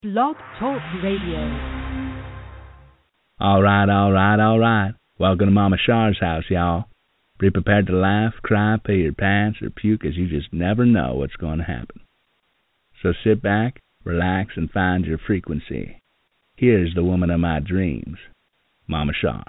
Blog Talk Radio. All right. Welcome to Mama Shar's house, y'all. Be prepared to laugh, cry, pee your pants, or puke, as you just never know what's going to happen. So sit back, relax, and find your frequency. Here's the woman of my dreams, Mama Shar.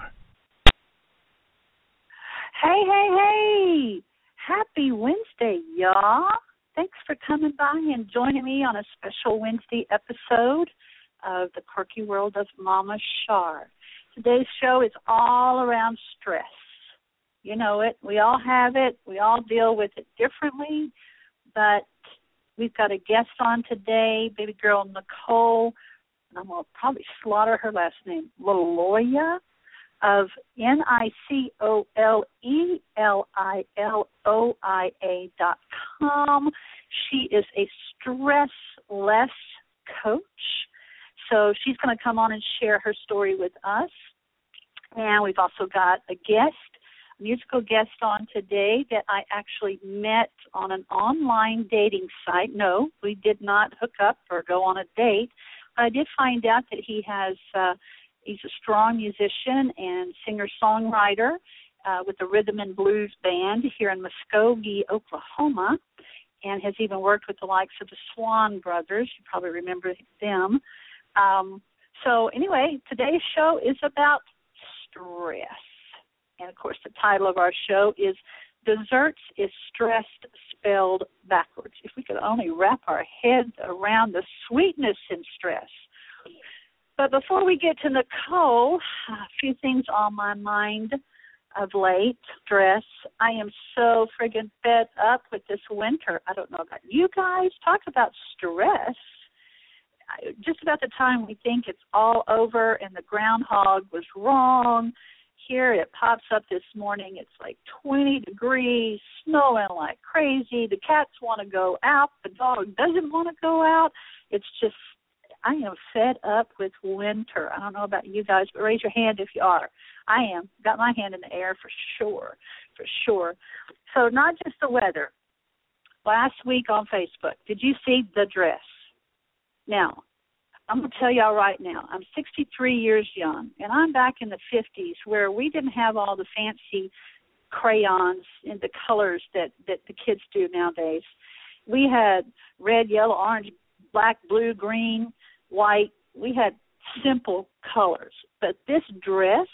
Hey. Happy Wednesday, y'all. Thanks for coming by and joining me on a special Wednesday episode of The Quirky World of Mama Shar. Today's show is all around stress. You know it. We all have it. We all deal with it differently. But we've got a guest on today, baby girl Nicole, and I'm going to probably slaughter her last name, Laloya, of NicoleLiloia.com. She is a stressless coach. So she's going to come on and share her story with us. And we've also got a musical guest on today that I actually met on an online dating site. No, we did not hook up or go on a date. But I did find out that he's a strong musician and singer-songwriter with the Rhythm and Blues Band here in Muskogee, Oklahoma, and has even worked with the likes of the Swan Brothers. You probably remember them. So anyway, today's show is about stress. And, of course, the title of our show is Desserts is Stressed Spelled Backwards. If we could only wrap our heads around the sweetness in stress. But before we get to Nicole, a few things on my mind of late. Stress. I am so friggin' fed up with this winter. I don't know about you guys. Talk about stress. Just about the time we think it's all over and the groundhog was wrong, here it pops up this morning. It's like 20 degrees, snowing like crazy. The cats want to go out. The dog doesn't want to go out. It's just, I am fed up with winter. I don't know about you guys, but raise your hand if you are. I am. Got my hand in the air for sure. So not just the weather. Last week on Facebook, did you see the dress? Now, I'm going to tell y'all right now, I'm 63 years young, and I'm back in the 50s where we didn't have all the fancy crayons in the colors that the kids do nowadays. We had red, yellow, orange, black, blue, green, white. We had simple colors. But this dress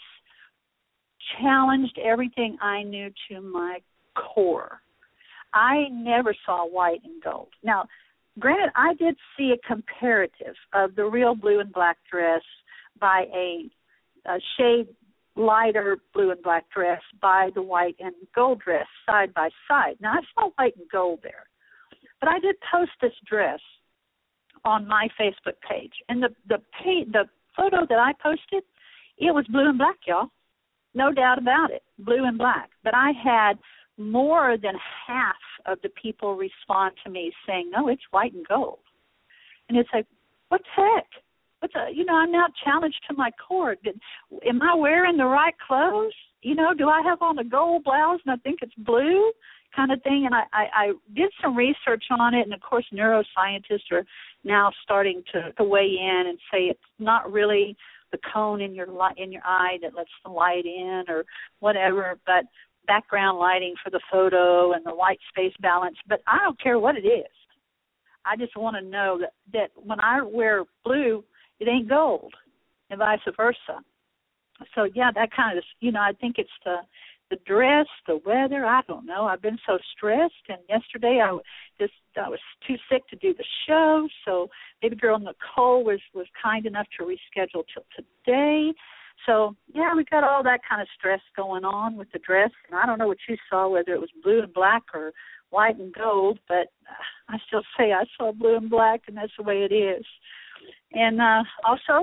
challenged everything I knew to my core. I never saw white and gold. Now, granted, I did see a comparative of the real blue and black dress by a shade lighter blue and black dress by the white and gold dress side by side. Now, I saw white and gold there. But I did post this dress on my Facebook page. And the photo that I posted, it was blue and black, y'all. No doubt about it, blue and black. But I had more than half of the people respond to me saying, no, it's white and gold. And it's like, what the heck? I'm now challenged to my core. Am I wearing the right clothes? Do I have on a gold blouse and I think it's blue kind of thing? And I did some research on it, and, of course, neuroscientists are now starting to weigh in and say it's not really the cone in your eye that lets the light in or whatever, but background lighting for the photo and the white space balance. But I don't care what it is. I just want to know that when I wear blue, it ain't gold, and vice versa. So, yeah, that kind of, I think it's the dress, the weather, I don't know. I've been so stressed, and yesterday I was too sick to do the show, so baby girl Nicole was kind enough to reschedule till today. So, yeah, we got all that kind of stress going on with the dress, and I don't know what you saw, whether it was blue and black or white and gold, but I still say I saw blue and black, and that's the way it is. And also,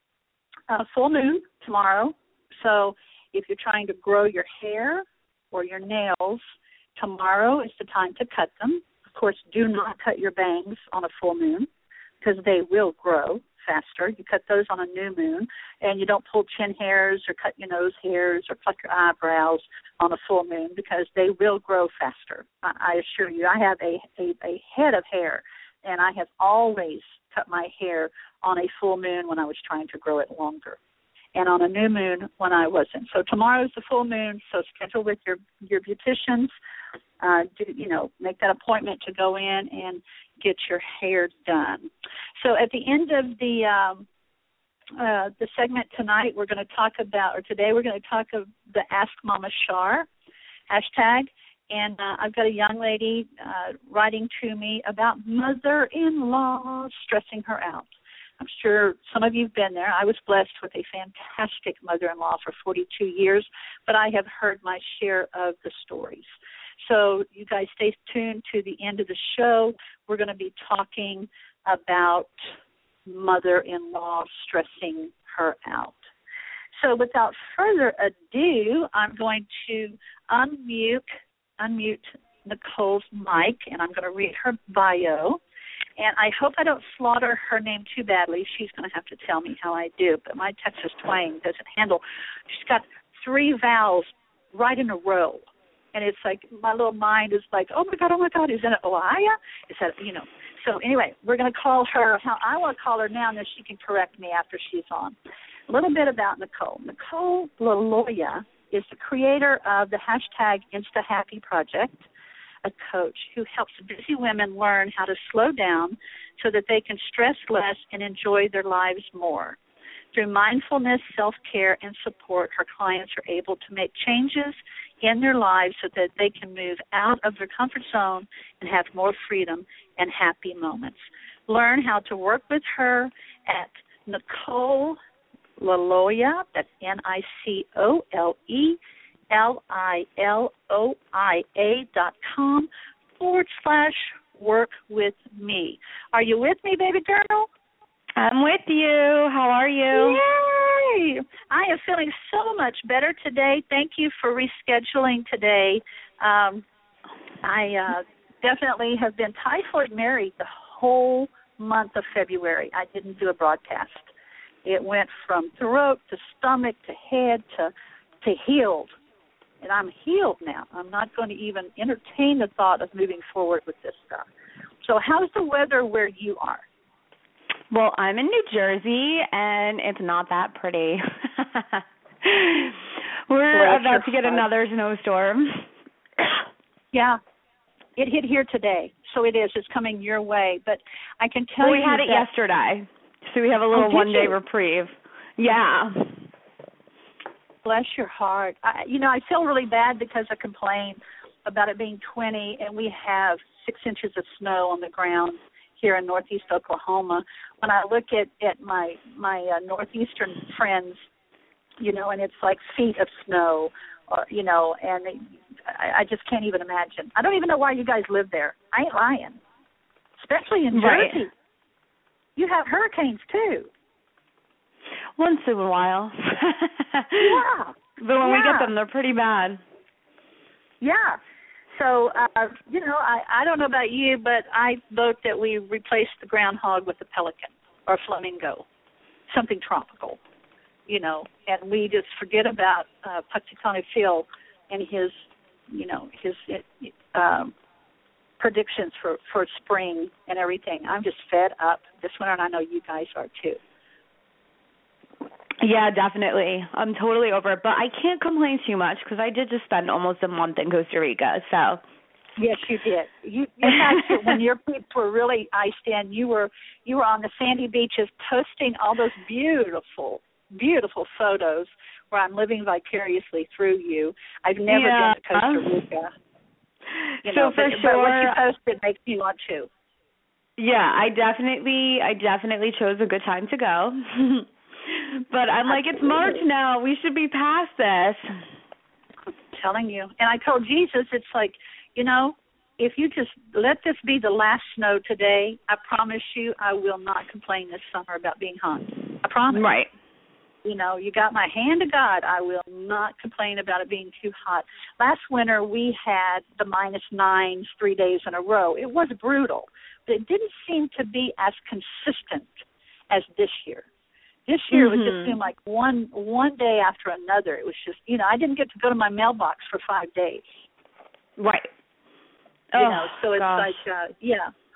full moon tomorrow, so if you're trying to grow your hair or your nails, tomorrow is the time to cut them. Of course, do not cut your bangs on a full moon because they will grow faster. You cut those on a new moon, and you don't pull chin hairs or cut your nose hairs or pluck your eyebrows on a full moon because they will grow faster. I assure you, I have a head of hair, and I have always cut my hair on a full moon when I was trying to grow it longer, and on a new moon when I wasn't. So tomorrow's the full moon, so schedule with your beauticians. Make that appointment to go in and get your hair done. So at the end of the segment tonight, we're going to talk about, or today we're going to talk of the Ask Mama Shar hashtag. And I've got a young lady writing to me about mother-in-law stressing her out. I'm sure some of you have been there. I was blessed with a fantastic mother-in-law for 42 years, but I have heard my share of the stories. So you guys stay tuned to the end of the show. We're going to be talking about mother-in-law stressing her out. So without further ado, I'm going to unmute Nicole's mic, and I'm going to read her bio. And I hope I don't slaughter her name too badly. She's going to have to tell me how I do. But my Texas twang doesn't handle. She's got 3 vowels right in a row. And it's like my little mind is like, oh, my God, is that Oaya? Is that, So anyway, we're going to call her how I want to call her now, and then she can correct me after she's on. A little bit about Nicole. Nicole LaLoya is the creator of the hashtag InstaHappy Project, a coach who helps busy women learn how to slow down so that they can stress less and enjoy their lives more. Through mindfulness, self-care, and support, her clients are able to make changes in their lives so that they can move out of their comfort zone and have more freedom and happy moments. Learn how to work with her at Nicole LaLoya, that's NicoleLaLoia.com/work-with-me. Are you with me, baby girl? I'm with you. How are you? Yay! I am feeling so much better today. Thank you for rescheduling today. I definitely have been typhoid married the whole month of February. I didn't do a broadcast. It went from throat to stomach to head to healed. And I'm healed now. I'm not going to even entertain the thought of moving forward with this stuff. So how's the weather where you are? Well, I'm in New Jersey, and it's not that pretty. We're about to get another snowstorm. Yeah. It hit here today, so it is. It's coming your way. But I can tell you we had it yesterday, so we have a little one-day reprieve. Yeah. Bless your heart. I feel really bad because I complained about it being 20, and we have 6 inches of snow on the ground here in northeast Oklahoma. When I look at my northeastern friends, and it's like feet of snow, and I just can't even imagine. I don't even know why you guys live there. I ain't lying. Especially in Jersey. Right. You have hurricanes, too. Once in a while. Yeah. But when we get them, they're pretty bad. Yeah. So, I don't know about you, but I vote that we replace the groundhog with a pelican or a flamingo, something tropical, and we just forget about Punxsutawney Phil and his predictions for spring and everything. I'm just fed up this winter, and I know you guys are too. Yeah, definitely. I'm totally over it. But I can't complain too much because I did just spend almost a month in Costa Rica. So. Yes, you did. In fact, when your peeps were really iced in, you were on the sandy beaches posting all those beautiful, beautiful photos where I'm living vicariously through you. I've never been to Costa Rica. But what you posted makes me want to. Yeah, I definitely chose a good time to go. But I'm like, it's March now. We should be past this. I'm telling you. And I told Jesus, it's like, if you just let this be the last snow today, I promise you I will not complain this summer about being hot. I promise. Right. You got my hand to God. I will not complain about it being too hot. Last winter, we had the -9s 3 days in a row. It was brutal, but it didn't seem to be as consistent as this year. This year, it just seemed like one day after another. It was just, I didn't get to go to my mailbox for 5 days. Right. So it's gosh. like,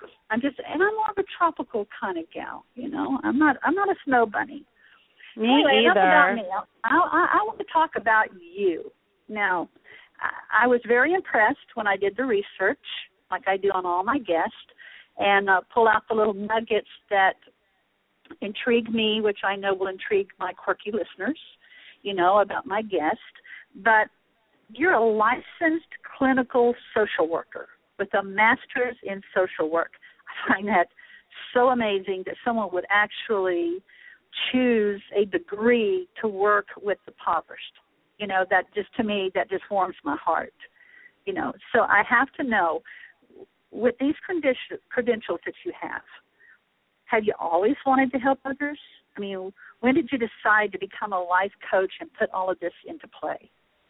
I'm more of a tropical kind of gal, you know. I'm not a snow bunny. Me anyway, either. Enough about me. I want to talk about you. Now, I was very impressed when I did the research, like I do on all my guests, and pull out the little nuggets that intrigue me, which I know will intrigue my quirky listeners, you know, about my guest. But you're a licensed clinical social worker with a master's in social work. I find that so amazing that someone would actually choose a degree to work with the impoverished. You know, that just, to me, that just warms my heart. You know, so I have to know, with these credentials that you have you always wanted to help others? I mean, when did you decide to become a life coach and put all of this into play?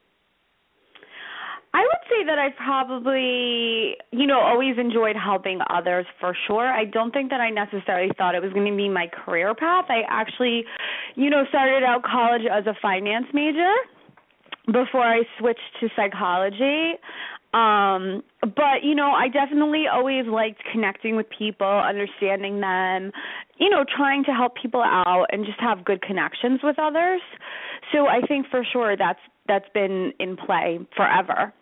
I would say that I probably, you know, always enjoyed helping others for sure. I don't think that I necessarily thought it was going to be my career path. I actually, you know, started out college as a finance major before I switched to psychology. But, you know, I definitely always liked connecting with people, understanding them, you know, trying to help people out and just have good connections with others. So I think for sure that's been in play forever.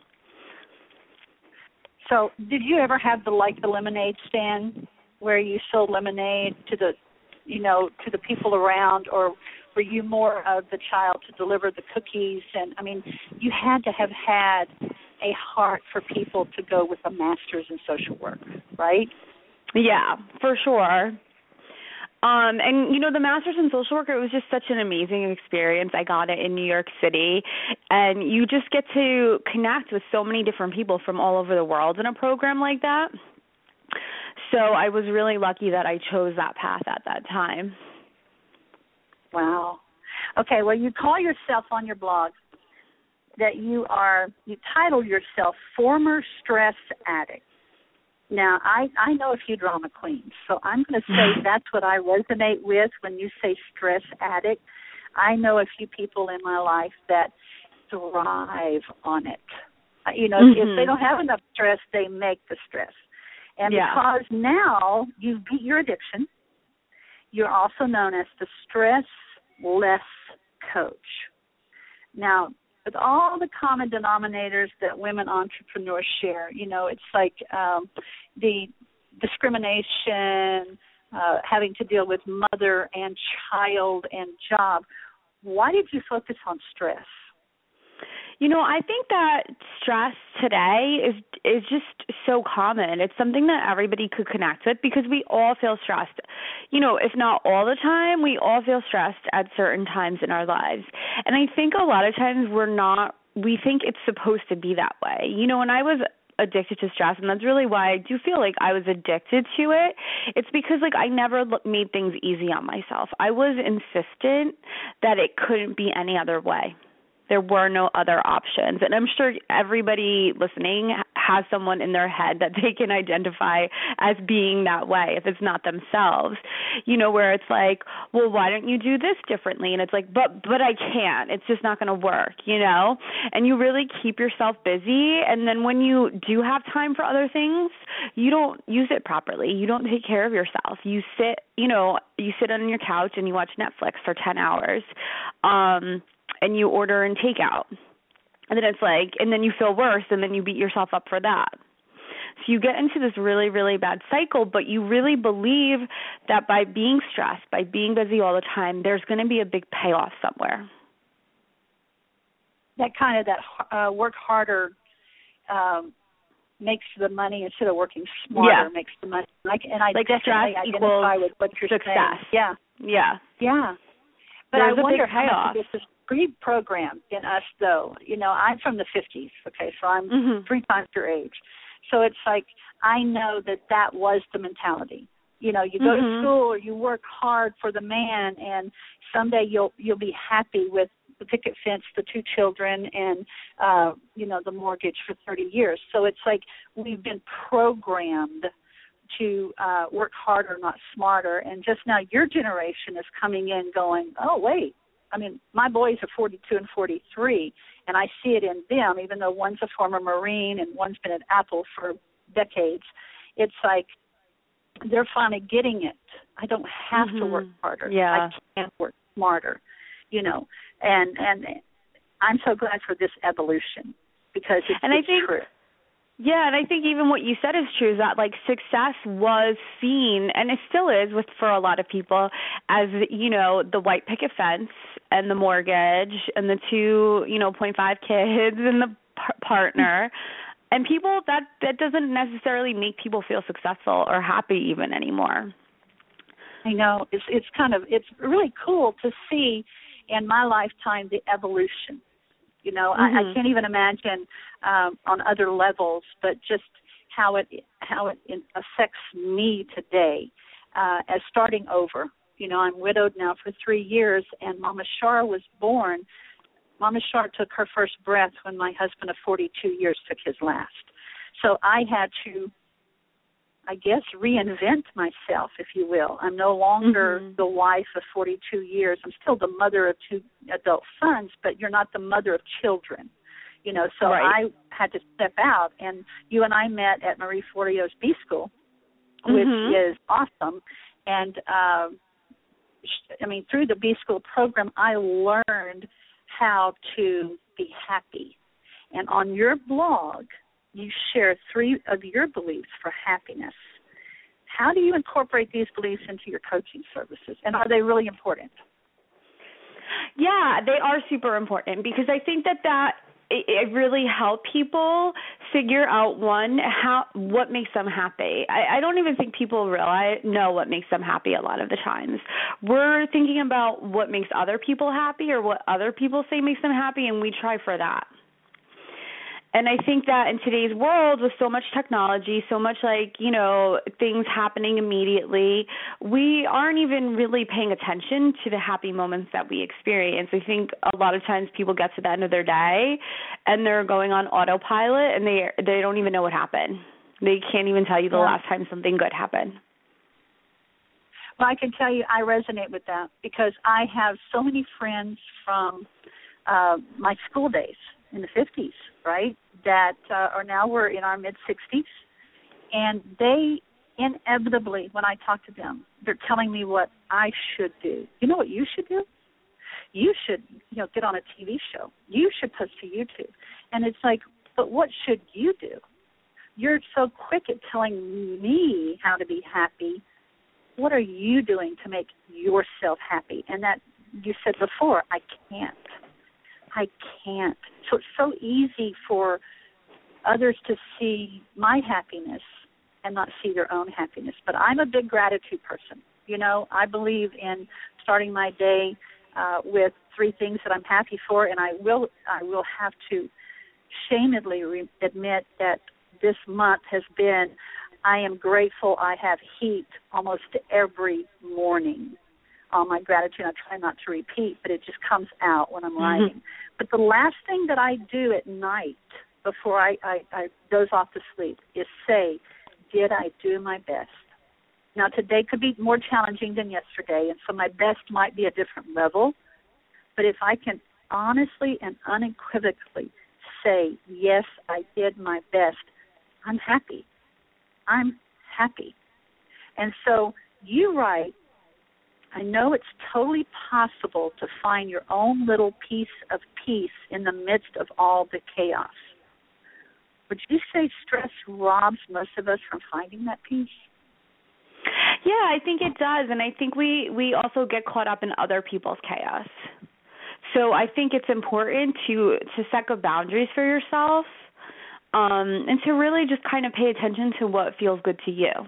So did you ever have the lemonade stand where you sold lemonade to the people around, or were you more of the child to deliver the cookies? And, I mean, you had to have had a heart for people to go with a master's in social work, right? Yeah, for sure. And, you know, the master's in social work, it was just such an amazing experience. I got it in New York City, and you just get to connect with so many different people from all over the world in a program like that. So I was really lucky that I chose that path at that time. Wow. Okay, well, you call yourself on your blog that you title yourself former stress addict. Now, I know a few drama queens, so I'm going to say that's what I resonate with when you say stress addict. I know a few people in my life that thrive on it. You know, if they don't have enough stress, they make the stress. And because now you've beat your addiction, you're also known as the stress-less coach. Now, with all the common denominators that women entrepreneurs share, you know, it's like the discrimination, having to deal with mother and child and job. Why did you focus on stress? You know, I think that stress today is just so common. It's something that everybody could connect with because we all feel stressed. You know, if not all the time, we all feel stressed at certain times in our lives. And I think a lot of times we think it's supposed to be that way. You know, when I was addicted to stress, and that's really why I do feel like I was addicted to it, it's because, like, I never made things easy on myself. I was insistent that it couldn't be any other way. There were no other options. And I'm sure everybody listening has someone in their head that they can identify as being that way if it's not themselves, you know, where it's like, well, why don't you do this differently? And it's like, but I can't. It's just not going to work, you know? And you really keep yourself busy. And then when you do have time for other things, you don't use it properly. You don't take care of yourself. You sit on your couch and you watch Netflix for 10 hours. And you order and take out. And then it's like, and then you feel worse, and then you beat yourself up for that. So you get into this really, really bad cycle, but you really believe that by being stressed, by being busy all the time, there's going to be a big payoff somewhere. That kind of work harder makes the money instead of working smarter makes the money. And I definitely identify with what you're success. saying. Yeah. But There's I wonder how much of this is pre-programmed in us, though. You know, I'm from the 50s, okay, so I'm 3 times your age. So it's like I know that was the mentality. You know, you go to school or you work hard for the man, and someday you'll be happy with the picket fence, the 2 children, and, the mortgage for 30 years. So it's like we've been programmed to work harder, not smarter. And just now your generation is coming in going, oh, wait. I mean, my boys are 42 and 43, and I see it in them, even though one's a former Marine and one's been at Apple for decades. It's like they're finally getting it. I don't have to work harder. Yeah. I can work smarter, you know. And I'm so glad for this evolution because it's true. Yeah, and I think even what you said is true, is that like success was seen, and it still is for a lot of people, as, you know, the white picket fence and the mortgage and the 2.5 kids and the partner. And people, that doesn't necessarily make people feel successful or happy even anymore. I know. It's really cool to see in my lifetime the evolution. You know, I can't even imagine on other levels, but just how it affects me today as starting over. You know, I'm widowed now for 3 years, and Mama Shar was born. Mama Shar took her first breath when my husband of 42 years took his last. So I had to, I guess, reinvent myself, if you will. I'm no longer the wife of 42 years. I'm still the mother of 2 adult sons, but you're not the mother of children. You know, so I had to step out. And you and I met at Marie Forleo's B School, which is awesome. And, I mean, through the B School program, I learned how to be happy. And on your blog, you share 3 of your beliefs for happiness. How do you incorporate these beliefs into your coaching services, and are they really important? Yeah, they are super important, because I think that it really helps people figure out, what makes them happy. I don't even think people know what makes them happy a lot of the times. We're thinking about what makes other people happy or what other people say makes them happy, and we try for that. And I think that in today's world, with so much technology, so much things happening immediately, we aren't even really paying attention to the happy moments that we experience. I think a lot of times people get to the end of their day and they're going on autopilot, and they don't even know what happened. They can't even tell you the last time something good happened. Well, I can tell you I resonate with that, because I have so many friends from my school days in the 50s, right, that are now we're in our mid-60s, and they inevitably, when I talk to them, they're telling me what I should do. You know what you should do? You should, get on a TV show. You should post to YouTube. And it's like, but what should you do? You're so quick at telling me how to be happy. What are you doing to make yourself happy? And that you said before, I can't. So it's so easy for others to see my happiness and not see their own happiness. But I'm a big gratitude person. I believe in starting my day with 3 things that I'm happy for, and I will have to shamedly admit that this month has been, I am grateful I have heat almost every morning. All my gratitude, I try not to repeat, but it just comes out when I'm writing. But the last thing that I do at night before I doze off to sleep is say, did I do my best? Now, today could be more challenging than yesterday, and so my best might be a different level. But if I can honestly and unequivocally say, yes, I did my best, I'm happy. And so you write, I know it's totally possible to find your own little piece of peace in the midst of all the chaos. Would you say stress robs most of us from finding that peace? Yeah, I think it does, and I think we also get caught up in other people's chaos. So I think it's important to set good boundaries for yourself, and to really just kind of pay attention to what feels good to you.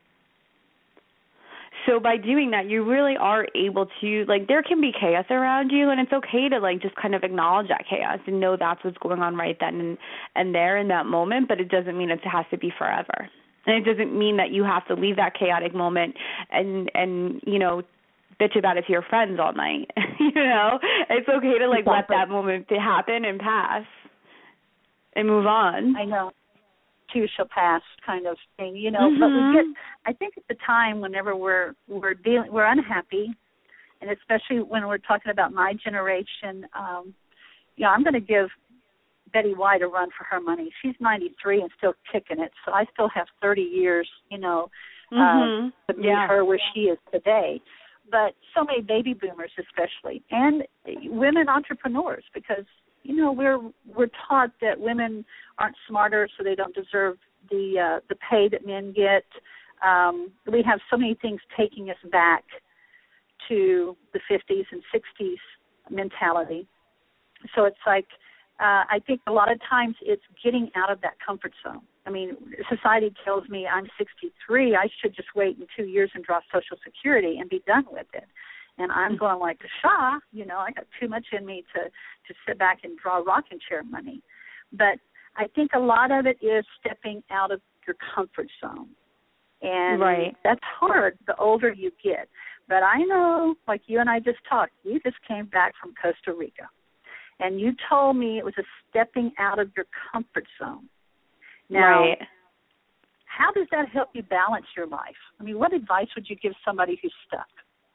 So by doing that, you really are able to, there can be chaos around you, and it's okay to, just kind of acknowledge that chaos and know that's what's going on right then and there in that moment, but it doesn't mean it has to be forever. And it doesn't mean that you have to leave that chaotic moment and bitch about it to your friends all night. It's okay to, exactly. let that moment happen and pass and move on. I know. Too shall pass kind of thing, but we get, I think at the time whenever we're unhappy, and especially when we're talking about my generation, I'm going to give Betty White a run for her money. She's 93 and still kicking it, so I still have 30 years, to meet her where she is today. But so many baby boomers especially, and women entrepreneurs, because, you know, we're taught that women aren't smarter, so they don't deserve the pay that men get. We have so many things taking us back to the 50s and 60s mentality. So it's like, I think a lot of times it's getting out of that comfort zone. I mean, society tells me I'm 63, I should just wait in 2 years and draw Social Security and be done with it. And I'm going like, Shaw, you know, I got too much in me to sit back and draw rocking chair money. But I think a lot of it is stepping out of your comfort zone. And that's hard the older you get. But I know, like you and I just talked, you just came back from Costa Rica. And you told me it was a stepping out of your comfort zone. Now, how does that help you balance your life? I mean, what advice would you give somebody who's stuck?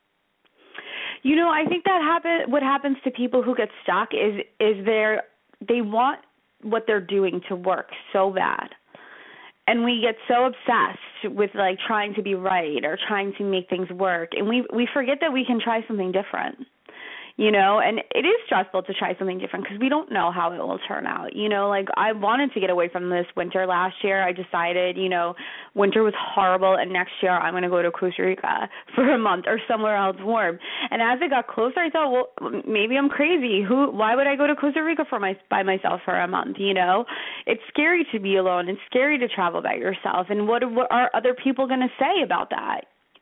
You know, I think that what happens to people who get stuck is they want what they're doing to work so bad. And we get so obsessed with, like, trying to be right or trying to make things work. And we forget that we can try something different. You know, and it is stressful to try something different because we don't know how it will turn out. You know, like, I wanted to get away from this winter last year. I decided, you know, winter was horrible, and next year I'm going to go to Costa Rica for a month or somewhere else warm. And as it got closer, I thought, well, maybe I'm crazy. Why would I go to Costa Rica by myself for a month, you know? It's scary to be alone. It's scary to travel by yourself. And what are other people going to say about that?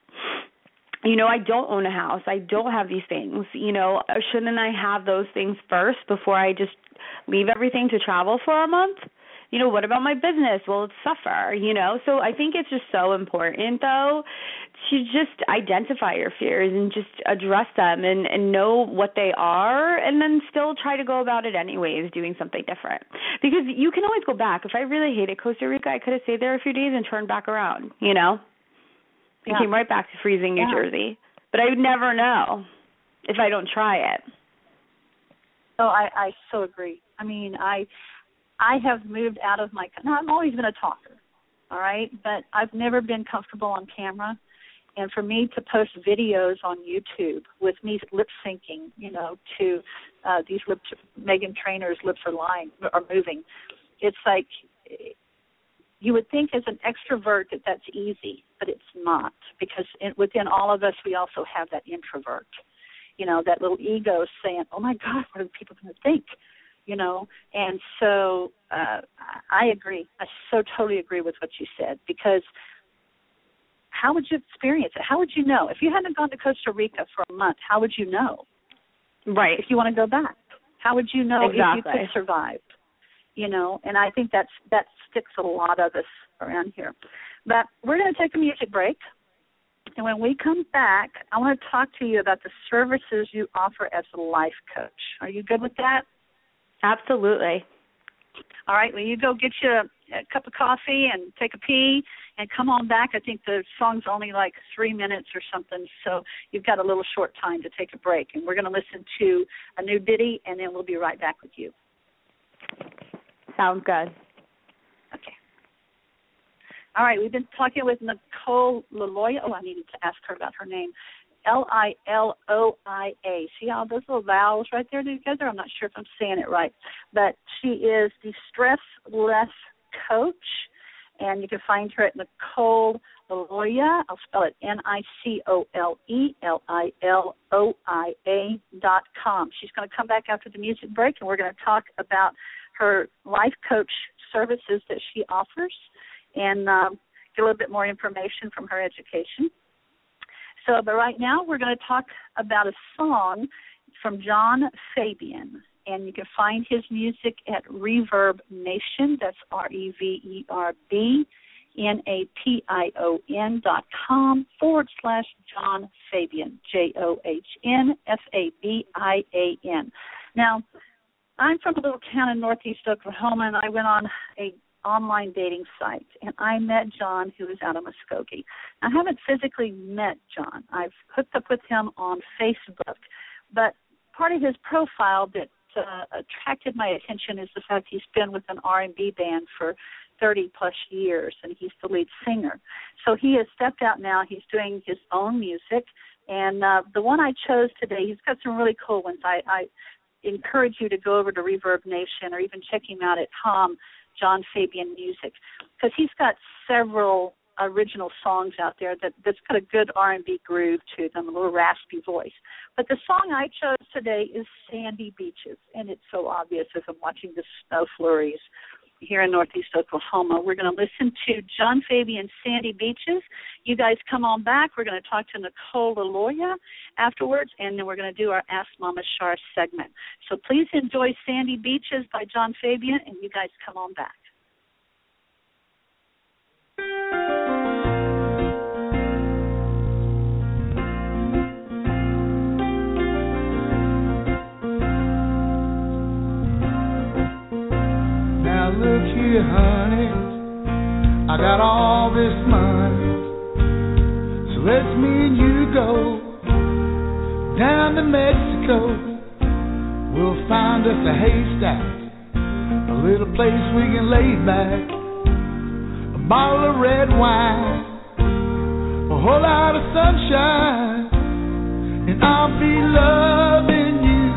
You know, I don't own a house. I don't have these things. You know, shouldn't I have those things first before I just leave everything to travel for a month? You know, what about my business? Will it suffer? You know, so I think it's just so important, though, to just identify your fears and just address them and know what they are, and then still try to go about it anyways, doing something different. Because you can always go back. If I really hated Costa Rica, I could have stayed there a few days and turned back around, you know? I came right back to freezing New Jersey. But I would never know if I don't try it. Oh, I so agree. I mean, I have moved out of my – now, I've always been a talker, all right? But I've never been comfortable on camera. And for me to post videos on YouTube with me lip-syncing, you know, to these Meghan Trainor's lips are moving, it's like – you would think as an extrovert that that's easy, but it's not, because within all of us we also have that introvert, you know, that little ego saying, oh, my God, what are people going to think, you know? And so I agree. I so totally agree with what you said, because how would you experience it? How would you know? If you hadn't gone to Costa Rica for a month, how would you know? Right. If you want to go back, how would you know if you could survive? You know, and I think that sticks a lot of us around here. But we're going to take a music break. And when we come back, I want to talk to you about the services you offer as a life coach. Are you good with that? Absolutely. All right. Well, you go get you a cup of coffee and take a pee and come on back. I think the song's only like 3 minutes or something, so you've got a little short time to take a break. And we're going to listen to a new ditty, and then we'll be right back with you. Sounds good. Okay. All right, we've been talking with Nicole Liloia. Oh, I needed to ask her about her name. Liloia. See all those little vowels right there together? I'm not sure if I'm saying it right. But she is the Stress Less Coach, and you can find her at Nicole Liloia. I'll spell it NicoleLiloia.com. She's going to come back after the music break, and we're going to talk about her life coach services that she offers and get a little bit more information from her education. So, but right now we're going to talk about a song from John Fabian, and you can find his music at Reverb Nation. That's ReverbNation.com/John Fabian, JohnFabian. Now, I'm from a little town in northeast Oklahoma, and I went on an online dating site, and I met John, who is out of Muskogee. I haven't physically met John. I've hooked up with him on Facebook, but part of his profile that attracted my attention is the fact he's been with an R&B band for 30 plus years, and he's the lead singer. So he has stepped out now. He's doing his own music, and the one I chose today, he's got some really cool ones. I encourage you to go over to Reverb Nation or even check him out at John Fabian Music, because he's got several original songs out there that's got a good R&B groove to them, a little raspy voice. But the song I chose today is Sandy Beaches, and it's so obvious as I'm watching the snow flurries here in Northeast Oklahoma. We're going to listen to John Fabian's Sandy Beaches. You guys come on back. We're going to talk to Nicole LaLoya afterwards, and then we're going to do our Ask Mama Shar segment. So please enjoy Sandy Beaches by John Fabian, and you guys come on back. Now look here, honey, I got all this money, so let's me and you go down to Mexico. We'll find us a haystack, a little place we can lay back, a bottle of red wine, a whole lot of sunshine, and I'll be loving you,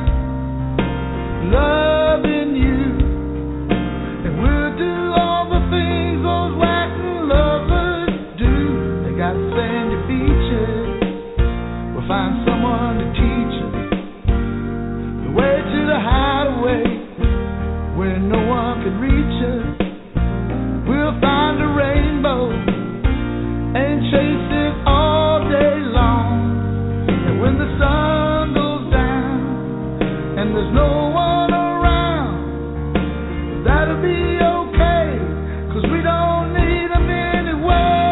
loving you, and we'll do all the things those Latin lovers do. They got sandy beaches, we'll find someone to teach us the way to the hideaway where no one can reach us. We'll find a rainbow and chase it all day long. And when the sun goes down and there's no one around, that'll be okay, 'cause we don't need them anyway.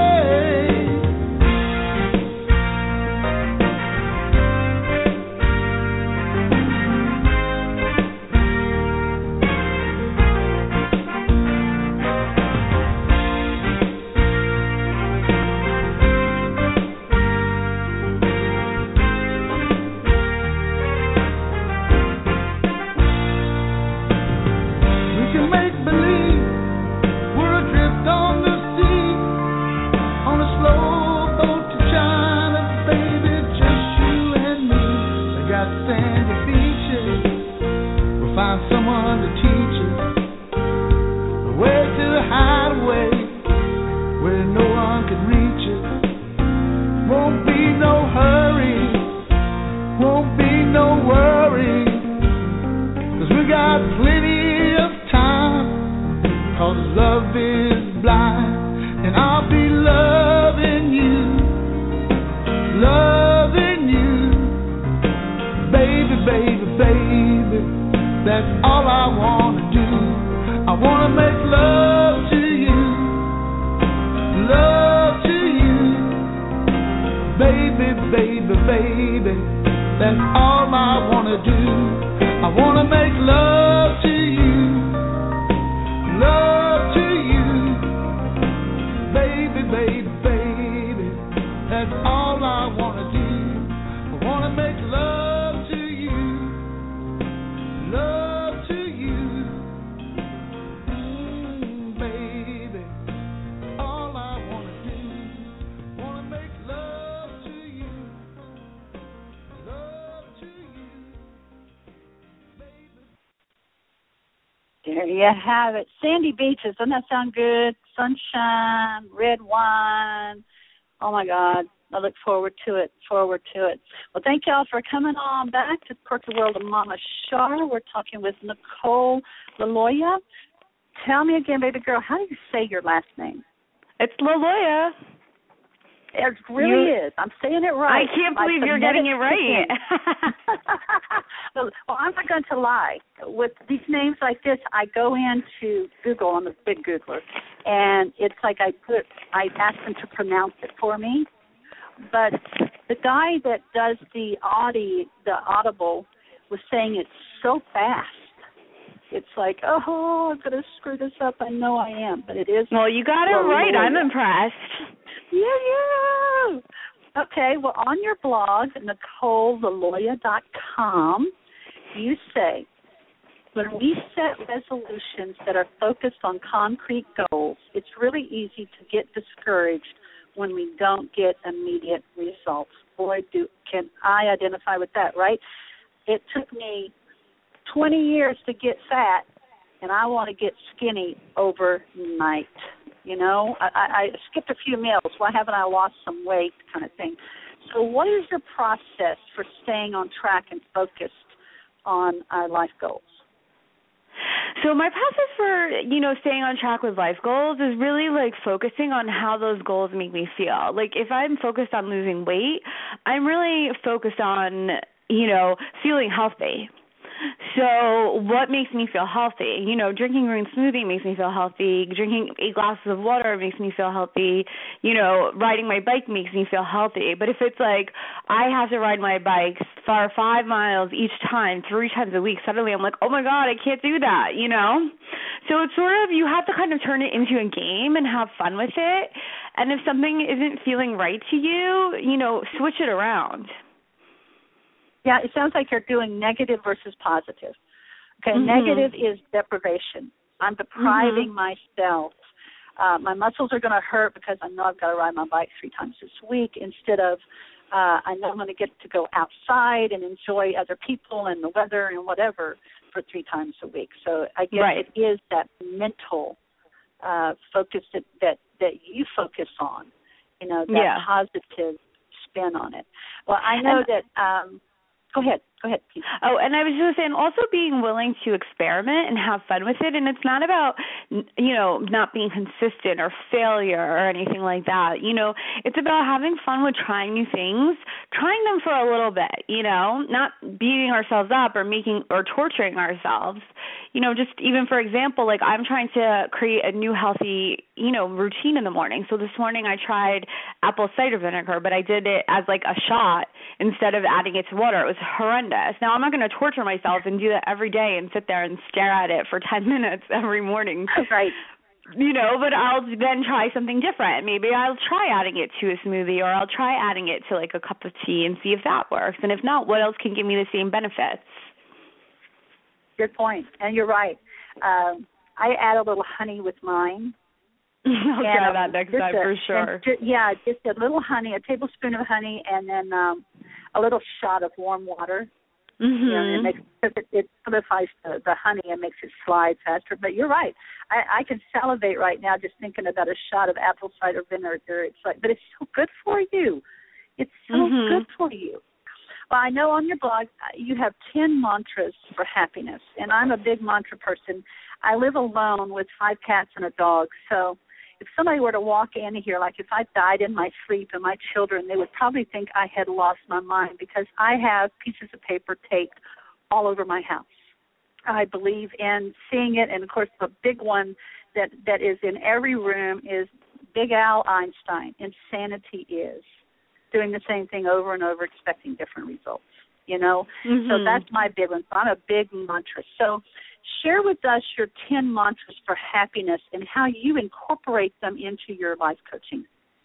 There you have it. Sandy Beaches. Doesn't that sound good? Sunshine, red wine. Oh, my God. I look forward to it. Well, thank y'all for coming on back to Quirky World of Mama Shar. We're talking with Nicole LaLoya. Tell me again, baby girl, how do you say your last name? It's LaLoya. It really is. I'm saying it right. I can't believe you're getting it right. Well, I'm not going to lie. With these names like this, I go into Google. I'm a big Googler, and it's like I ask them to pronounce it for me. But the guy that does the audible was saying it so fast. It's like, oh, I'm going to screw this up. I know I am, but it is. Well, you got it right. I'm impressed. Yeah. Okay, well, on your blog, NicoleLaLoya.com, you say, when we set resolutions that are focused on concrete goals, it's really easy to get discouraged when we don't get immediate results. Boy, can I identify with that, right? It took me 20 years to get fat, and I want to get skinny overnight. You know, I skipped a few meals. Why haven't I lost some weight kind of thing? So what is your process for staying on track and focused on our life goals? So my process for, staying on track with life goals is really like focusing on how those goals make me feel. Like if I'm focused on losing weight, I'm really focused on, feeling healthy. So what makes me feel healthy? Drinking green smoothie makes me feel healthy. Drinking 8 glasses of water makes me feel healthy. Riding my bike makes me feel healthy. But if it's like I have to ride my bike for 5 miles each time, 3 times a week, suddenly I'm like, oh, my God, I can't do that, So it's sort of, you have to kind of turn it into a game and have fun with it. And if something isn't feeling right to you, switch it around. Yeah, it sounds like you're doing negative versus positive. Okay, Negative is deprivation. I'm depriving myself. My muscles are going to hurt because I know I've got to ride my bike 3 times this week instead of I know I'm going to get to go outside and enjoy other people and the weather and whatever for 3 times a week. So I guess it is that mental focus that you focus on, that positive spin on it. Well, I know that Go ahead, Pete. Oh, and I was just saying, also being willing to experiment and have fun with it. And it's not about, not being consistent or failure or anything like that. It's about having fun with trying new things, trying them for a little bit, not beating ourselves up or torturing ourselves. Just even, for example, like I'm trying to create a new healthy, routine in the morning. So this morning I tried apple cider vinegar, but I did it as like a shot instead of adding it to water. It was horrendous. Now, I'm not going to torture myself and do that every day and sit there and stare at it for 10 minutes every morning. Right. But I'll then try something different. Maybe I'll try adding it to a smoothie, or I'll try adding it to like a cup of tea and see if that works. And if not, what else can give me the same benefits? Good point. And you're right. I add a little honey with mine. I'll try that next time for sure. Just a little honey, a tablespoon of honey, and then a little shot of warm water. And it solidifies the honey and makes it slide faster. But you're right. I can salivate right now just thinking about a shot of apple cider vinegar. It's like, but it's so good for you. It's so good for you. Well, I know on your blog you have 10 mantras for happiness, and I'm a big mantra person. I live alone with 5 cats and a dog, so if somebody were to walk in here, like if I died in my sleep and my children, they would probably think I had lost my mind because I have pieces of paper taped all over my house. I believe in seeing it, and, of course, the big one that is in every room is Big Al Einstein, insanity is. Doing the same thing over and over, expecting different results, So that's my big one. So I'm a big mantra. So share with us your 10 mantras for happiness and how you incorporate them into your life coaching.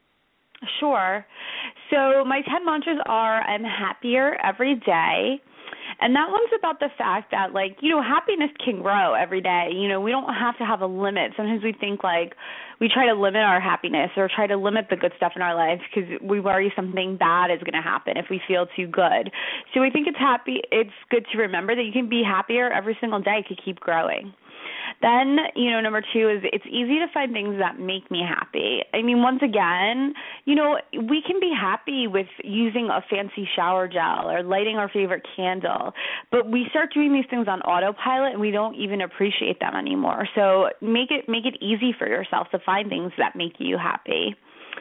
Sure. So my 10 mantras are, I'm happier every day. And that one's about the fact that, happiness can grow every day. We don't have to have a limit. Sometimes we think, we try to limit our happiness or try to limit the good stuff in our lives because we worry something bad is going to happen if we feel too good. So I think it's good to remember that you can be happier every single day to keep growing. Then, number 2 is it's easy to find things that make me happy. I mean, once again, we can be happy with using a fancy shower gel or lighting our favorite candle, but we start doing these things on autopilot and we don't even appreciate them anymore. So make it easy for yourself to find things that make you happy.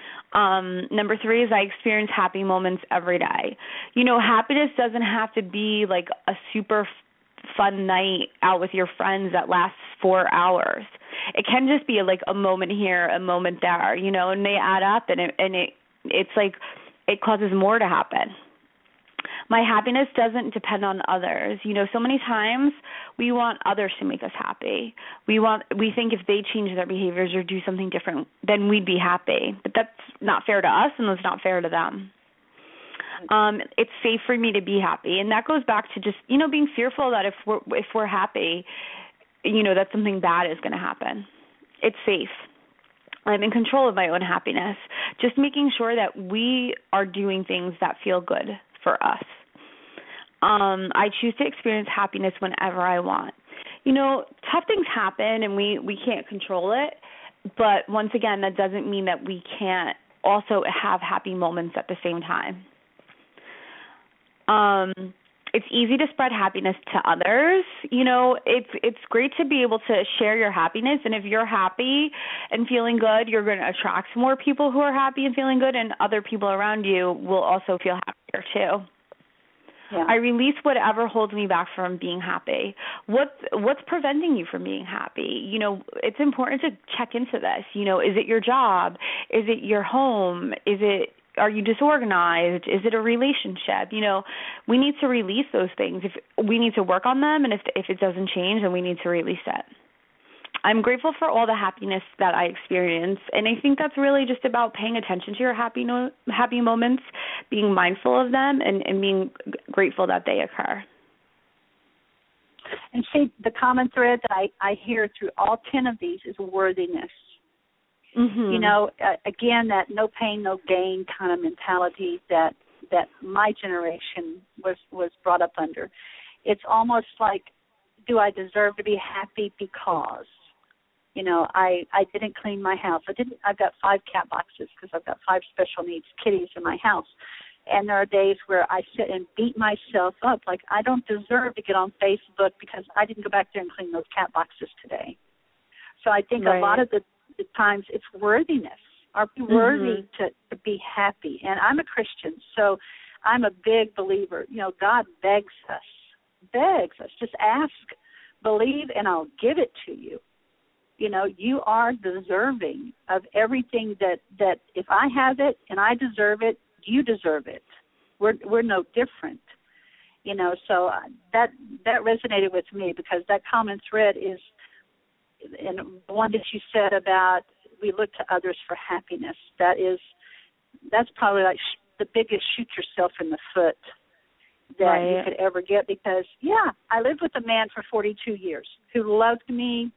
Number 3 is I experience happy moments every day. Happiness doesn't have to be like a super fun night out with your friends that lasts 4 hours. It can just be like a moment here, a moment there, and they add up, and it's like it causes more to happen. My happiness doesn't depend on others. So many times we want others to make us happy. We think if they change their behaviors or do something different, then we'd be happy. But that's not fair to us, and that's not fair to them. It's safe for me to be happy. And that goes back to just, you know, being fearful that if we're happy, you know, that something bad is going to happen. It's safe. I'm in control of my own happiness. Just making sure that we are doing things that feel good for us. I choose to experience happiness whenever I want. You know, tough things happen and we can't control it, but once again, that doesn't mean that we can't also have happy moments at the same time. It's easy to spread happiness to others. You know, it's great to be able to share your happiness, and if you're happy and feeling good, you're going to attract more people who are happy and feeling good, and other people around you will also feel happier too. Yeah. I release whatever holds me back from being happy. What's preventing you from being happy? You know, it's important to check into this. You know, is it your job? Is it your home? Are you disorganized? Is it a relationship? You know, we need to release those things. If we need to work on them, and if it doesn't change, then we need to release it. I'm grateful for all the happiness that I experience, and I think that's really just about paying attention to your happy moments, being mindful of them, and being grateful that they occur. And see, the common thread that I hear through all 10 of these is worthiness. Mm-hmm. You know, again, that no pain, no gain kind of mentality that my generation was brought up under. It's almost like, do I deserve to be happy because? You know, I didn't clean my house. I've got 5 cat boxes because I've got 5 special needs kitties in my house. And there are days where I sit and beat myself up like I don't deserve to get on Facebook because I didn't go back there and clean those cat boxes today. So I think a lot of the times it's worthiness. Are we worthy to be happy? And I'm a Christian, so I'm a big believer. You know, God begs us. Just ask, believe, and I'll give it to you. You know, you are deserving of everything that if I have it and I deserve it, you deserve it. We're no different. You know, so that resonated with me because that common thread is, and the one that you said about we look to others for happiness. That's probably like the biggest shoot yourself in the foot that you could ever get because, I lived with a man for 42 years who loved me,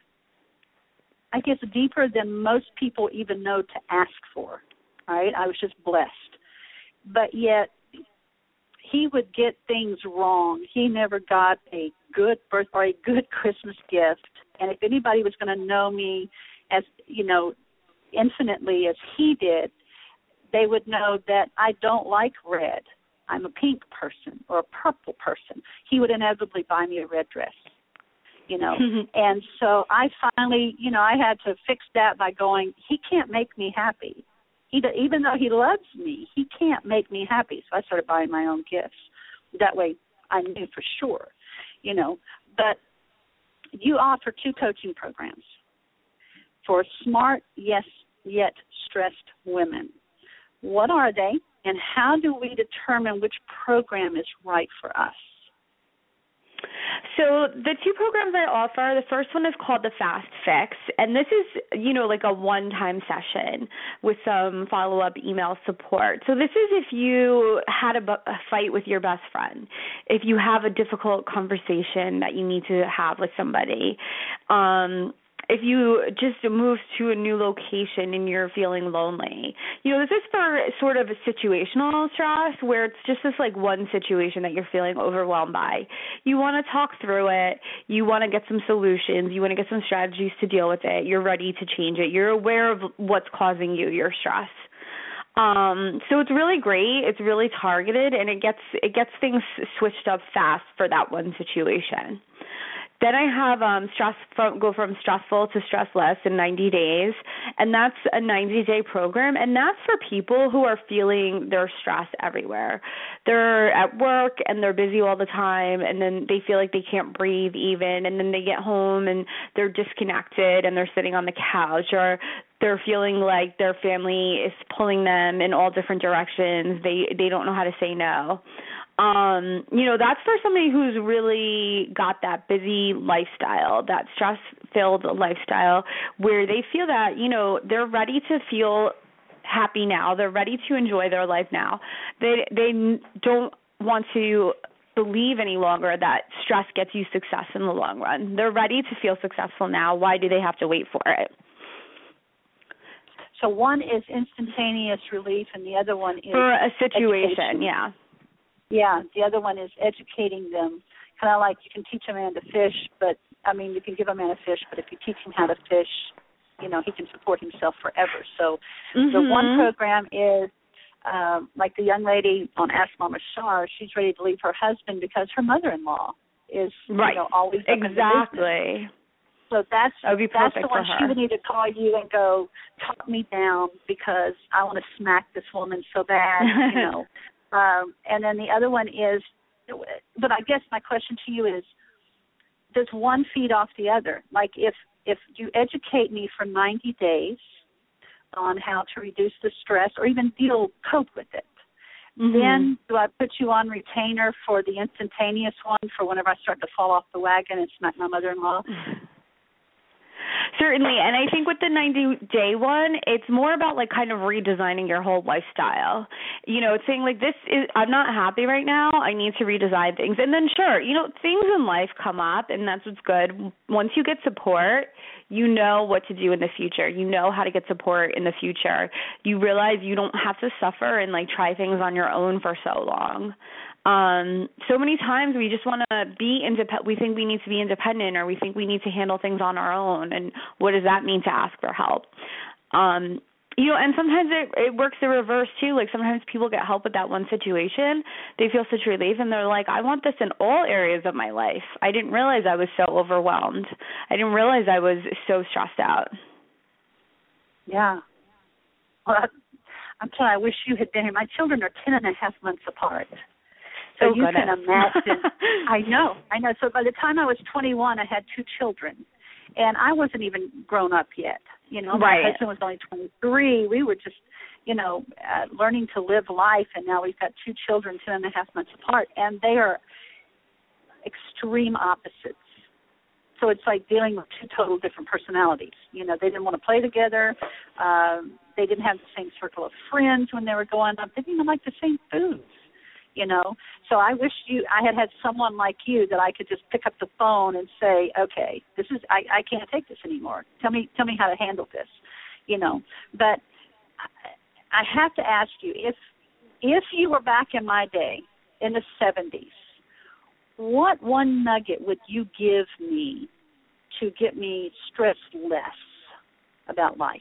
I guess, deeper than most people even know to ask for, right? I was just blessed. But yet he would get things wrong. He never got a good birth or a good Christmas gift. And if anybody was going to know me as, you know, infinitely as he did, they would know that I don't like red. I'm a pink person or a purple person. He would inevitably buy me a red dress. You know, and so I finally, you know, I had to fix that by going, he can't make me happy. Even though he loves me, he can't make me happy. So I started buying my own gifts. That way I knew for sure, you know. But you offer 2 coaching programs for smart, yet stressed women. What are they, and how do we determine which program is right for us? So the 2 programs I offer, the first one is called the Fast Fix, and this is, you know, like a one-time session with some follow-up email support. So this is if you had a fight with your best friend, if you have a difficult conversation that you need to have with somebody, if you just moved to a new location and you're feeling lonely. You know, this is for sort of a situational stress where it's just this like one situation that you're feeling overwhelmed by. You want to talk through it. You want to get some solutions. You want to get some strategies to deal with it. You're ready to change it. You're aware of what's causing you your stress. So it's really great. It's really targeted, and it gets things switched up fast for that one situation. Then I have go from stressful to stressless in 90 days, and that's a 90-day program, and that's for people who are feeling their stress everywhere. They're at work, and they're busy all the time, and then they feel like they can't breathe even, and then they get home, and they're disconnected, and they're sitting on the couch, or they're feeling like their family is pulling them in all different directions. They don't know how to say no. You know, that's for somebody who's really got that busy lifestyle, that stress-filled lifestyle, where they feel that, you know, they're ready to feel happy now. They're ready to enjoy their life now. They don't want to believe any longer that stress gets you success in the long run. They're ready to feel successful now. Why do they have to wait for it? So one is instantaneous relief, and the other one is for a situation. education. Yeah. Yeah, the other one is educating them. Kind of like you can teach a man to fish, but, I mean, you can give a man a fish, but if you teach him how to fish, you know, he can support himself forever. So the one program is, like the young lady on Ask Mama Shar, she's ready to leave her husband because her mother-in-law is, right. you know, always up in the business. So that's the one she would need to call you and go, talk me down because I want to smack this woman so bad, you know. And then the other one is, but I guess my question to you is, does one feed off the other? Like if you educate me for 90 days on how to reduce the stress or even cope with it, then do I put you on retainer for the instantaneous one for whenever I start to fall off the wagon and smack my mother-in-law? Certainly, and I think with the 90-day one, it's more about like kind of redesigning your whole lifestyle. You know, it's saying like I'm not happy right now, I need to redesign things. And then sure, you know, things in life come up, and that's what's good. Once you get support, you know what to do in the future. You know how to get support in the future. You realize you don't have to suffer and like try things on your own for so long. So many times we just want to be independent. We think we need to be independent, or we think we need to handle things on our own. And what does that mean to ask for help? You know, and sometimes it works the reverse too. Like sometimes people get help with that one situation. They feel such relief, and they're like, I want this in all areas of my life. I didn't realize I was so overwhelmed. I didn't realize I was so stressed out. Yeah. Well, I'm telling you, I wish you had been here. My children are 10 and a half months apart. So you can imagine. I know. So by the time I was 21, I had 2 children, and I wasn't even grown up yet. You know, my husband was only 23. We were just, you know, learning to live life, and now we've got 2 children 10 and a half months apart, and they are extreme opposites. So it's like dealing with 2 total different personalities. You know, they didn't want to play together. They didn't have the same circle of friends when they were growing up. They didn't even like the same foods. You know, so I wish I had someone like you that I could just pick up the phone and say, okay, I can't take this anymore. Tell me how to handle this, you know. But I have to ask you, if you were back in my day, in the 70s, what one nugget would you give me to get me stressed less about life?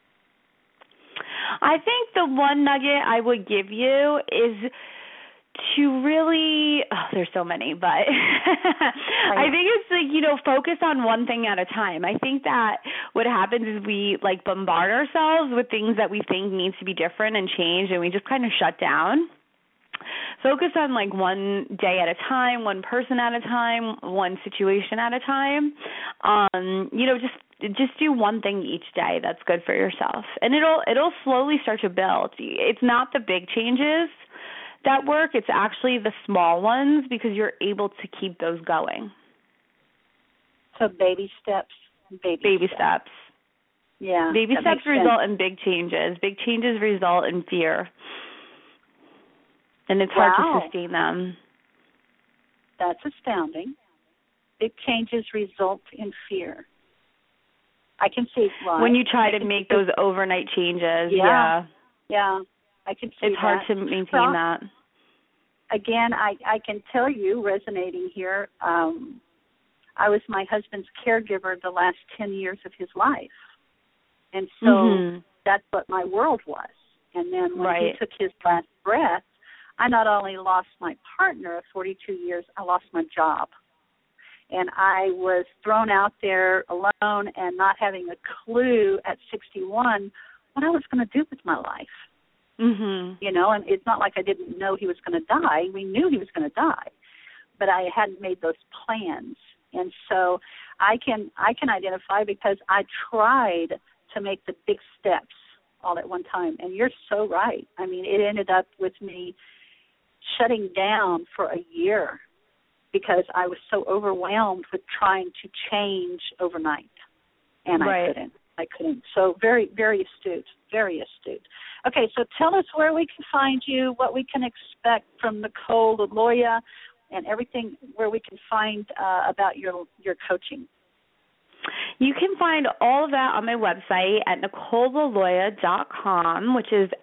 I think the one nugget I would give you is to really, there's so many, but I think it's like, you know, focus on one thing at a time. I think that what happens is we like bombard ourselves with things that we think needs to be different and change, and we just kind of shut down. Focus on like one day at a time, one person at a time, one situation at a time. You know, just do one thing each day that's good for yourself, and it'll slowly start to build. It's not the big changes that work, it's actually the small ones, because you're able to keep those going. So baby steps. Baby steps. Yeah. Baby steps result in big changes. Big changes result in fear. And it's hard to sustain them. That's astounding. Big changes result in fear. I can see why. When you try to make those overnight changes, Yeah, I can see it's hard to maintain that. Again, I can tell you, resonating here, I was my husband's caregiver the last 10 years of his life. And so that's what my world was. And then when he took his last breath, I not only lost my partner of 42 years, I lost my job. And I was thrown out there alone and not having a clue at 61 what I was going to do with my life. You know, and it's not like I didn't know he was going to die. We knew he was going to die, but I hadn't made those plans. And so I can identify, because I tried to make the big steps all at one time. And you're so right. I mean, it ended up with me shutting down for a year because I was so overwhelmed with trying to change overnight, and I couldn't. I couldn't. So very, very astute, very astute. Okay, so tell us where we can find you, what we can expect from Nicole Laloya, and everything where we can find about your coaching. You can find all of that on my website at NicoleLaloya.com, which is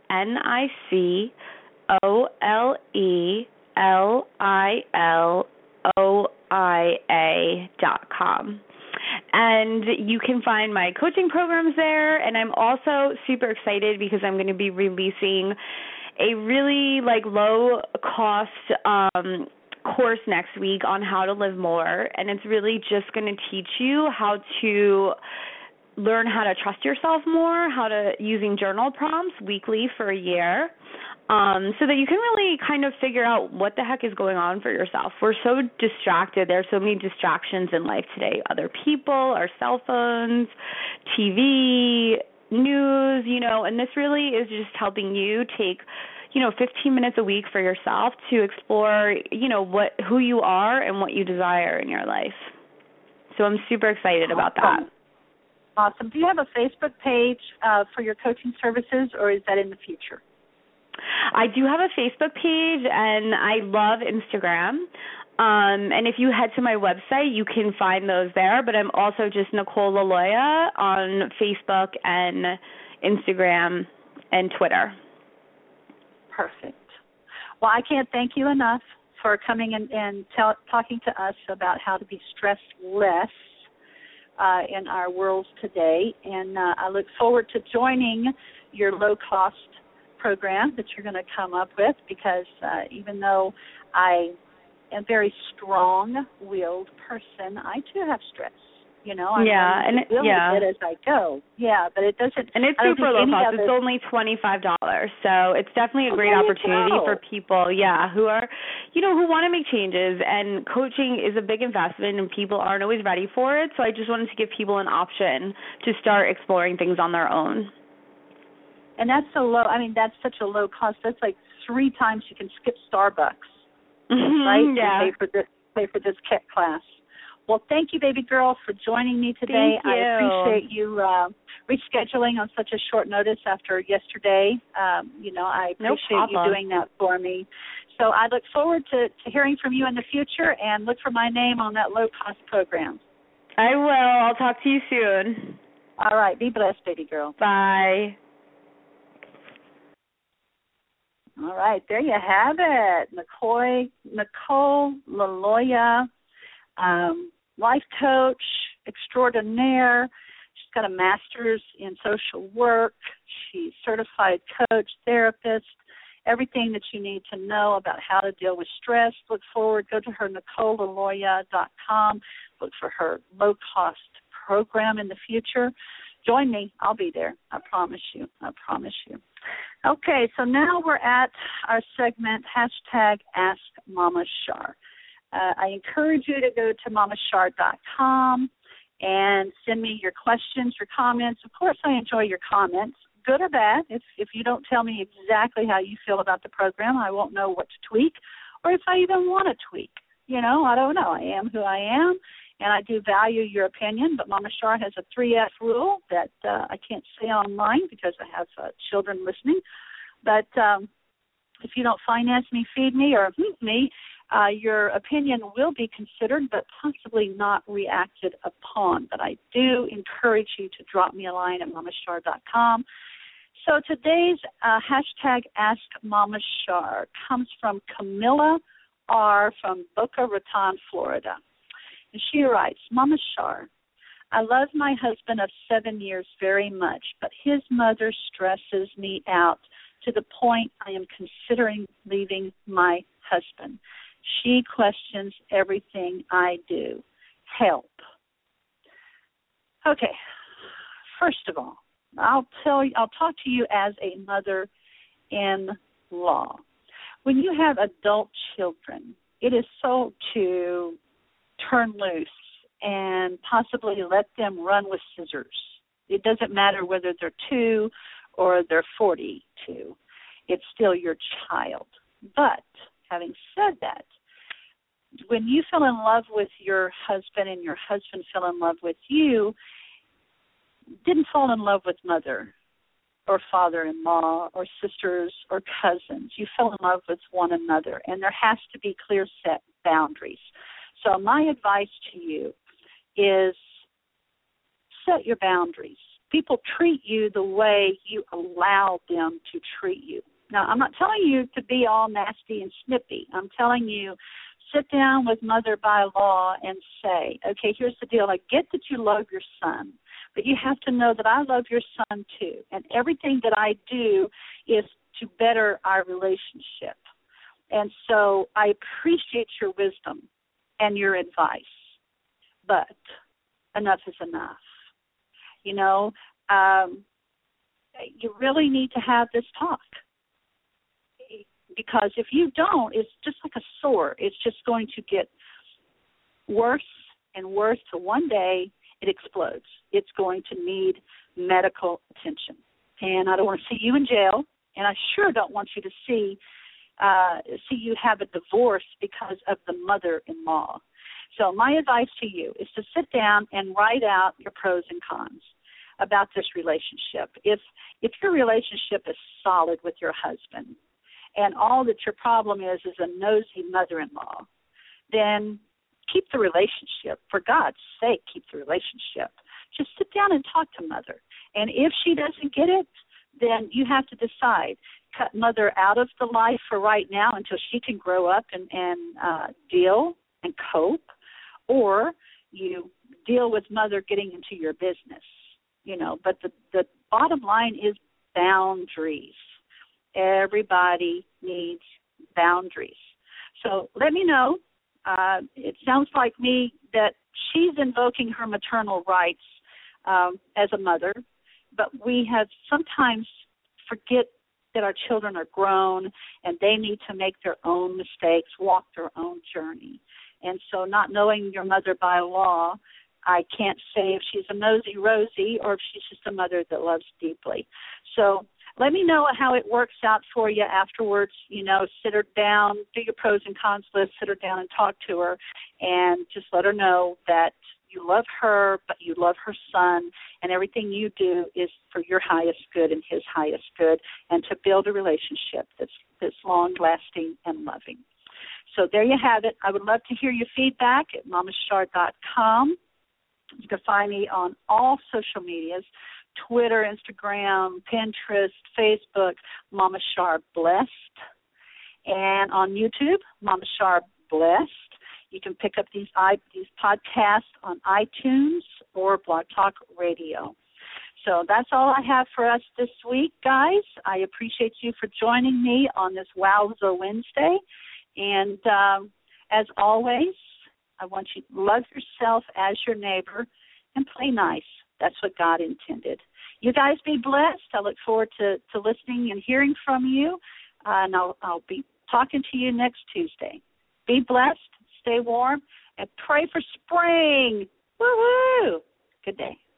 NicoleLaloia.com. And you can find my coaching programs there, and I'm also super excited because I'm going to be releasing a really low cost course next week on how to live more, and it's really just going to teach you how to learn how to trust yourself more, using journal prompts weekly for a year, so that you can really kind of figure out what the heck is going on for yourself. We're so distracted. There are so many distractions in life today. Other people, our cell phones, TV, news, and this really is just helping you take 15 minutes a week for yourself to explore, who you are and what you desire in your life. So I'm super excited about that. Awesome. Do you have a Facebook page for your coaching services, or is that in the future? I do have a Facebook page, and I love Instagram. And if you head to my website, you can find those there. But I'm also just Nicole Laloya on Facebook and Instagram and Twitter. Perfect. Well, I can't thank you enough for coming and talking to us about how to be stressless in our world today. And I look forward to joining your low-cost program that you're going to come up with, because even though I am a very strong-willed person, I too have stress. I'm and it as I go. Yeah, but it doesn't. And it's super low cost. It's only $25, so it's definitely a great opportunity for people, who are, who want to make changes. And coaching is a big investment, and people aren't always ready for it. So I just wanted to give people an option to start exploring things on their own. And that's that's such a low cost. That's like 3 times you can skip Starbucks, right? Yeah. And pay for this class. Well, thank you, baby girl, for joining me today. Thank you. I appreciate you rescheduling on such a short notice after yesterday. I appreciate you doing that for me. So I look forward to hearing from you in the future, and look for my name on that low-cost program. I will. I'll talk to you soon. All right. Be blessed, baby girl. Bye. All right. There you have it. Nicole Laloya. Life coach extraordinaire. She's got a master's in social work. She's certified coach, therapist, everything that you need to know about how to deal with stress. Look forward. Go to her, NicoleLaloya.com. Look for her low-cost program in the future. Join me. I'll be there. I promise you. Okay, so now we're at our segment, #AskMamaShar. I encourage you to go to mamashar.com and send me your questions, your comments. Of course, I enjoy your comments, good or bad. If you don't tell me exactly how you feel about the program, I won't know what to tweak, or if I even want to tweak. I don't know. I am who I am, and I do value your opinion, but Mama Shar has a 3F rule that I can't say online because I have children listening. But if you don't finance me, feed me, or hoot me, your opinion will be considered, but possibly not reacted upon. But I do encourage you to drop me a line at mamashar.com. So today's #AskMamaShar comes from Camilla R. from Boca Raton, Florida. And she writes, Mama Shar, I love my husband of 7 years very much, but his mother stresses me out to the point I am considering leaving my husband. She questions everything I do. Help. Okay. First of all, I'll talk to you as a mother-in-law. When you have adult children, it is so to turn loose and possibly let them run with scissors. It doesn't matter whether they're 2 or they're 42. It's still your child. But having said that, when you fell in love with your husband and your husband fell in love with you, didn't fall in love with mother or father-in-law or sisters or cousins. You fell in love with one another, and there has to be clear set boundaries. So my advice to you is set your boundaries. People treat you the way you allow them to treat you. Now, I'm not telling you to be all nasty and snippy. I'm telling you, sit down with mother-by-law and say, okay, here's the deal. I get that you love your son, but you have to know that I love your son too. And everything that I do is to better our relationship. And so I appreciate your wisdom and your advice, but enough is enough. You know, you really need to have this talk. Because if you don't, it's just like a sore. It's just going to get worse and worse till one day it explodes. It's going to need medical attention. And I don't want to see you in jail, and I sure don't want you to see you have a divorce because of the mother-in-law. So my advice to you is to sit down and write out your pros and cons about this relationship. If your relationship is solid with your husband, and all that your problem is a nosy mother-in-law, then keep the relationship. For God's sake, keep the relationship. Just sit down and talk to mother. And if she doesn't get it, then you have to decide, cut mother out of the life for right now until she can grow up and deal and cope, or you deal with mother getting into your business. You know, but the bottom line is boundaries. Everybody needs boundaries. So let me know. It sounds like me that she's invoking her maternal rights as a mother, but we have sometimes forget that our children are grown and they need to make their own mistakes, walk their own journey. And so not knowing your mother by law, I can't say if she's a nosy Rosie or if she's just a mother that loves deeply. So let me know how it works out for you afterwards. You know, sit her down, do your pros and cons list, sit her down and talk to her, and just let her know that you love her, but you love her son, and everything you do is for your highest good and his highest good, and to build a relationship that's long-lasting and loving. So there you have it. I would love to hear your feedback at mamashar.com. You can find me on all social medias, Twitter, Instagram, Pinterest, Facebook, Mama Shar Blessed. And on YouTube, Mama Shar Blessed. You can pick up these podcasts on iTunes or Blog Talk Radio. So that's all I have for us this week, guys. I appreciate you for joining me on this Wowza Wednesday. And as always, I want you to love yourself as your neighbor and play nice. That's what God intended. You guys be blessed. I look forward to listening and hearing from you. And I'll be talking to you next Tuesday. Be blessed, stay warm, and pray for spring. Woo-hoo! Good day.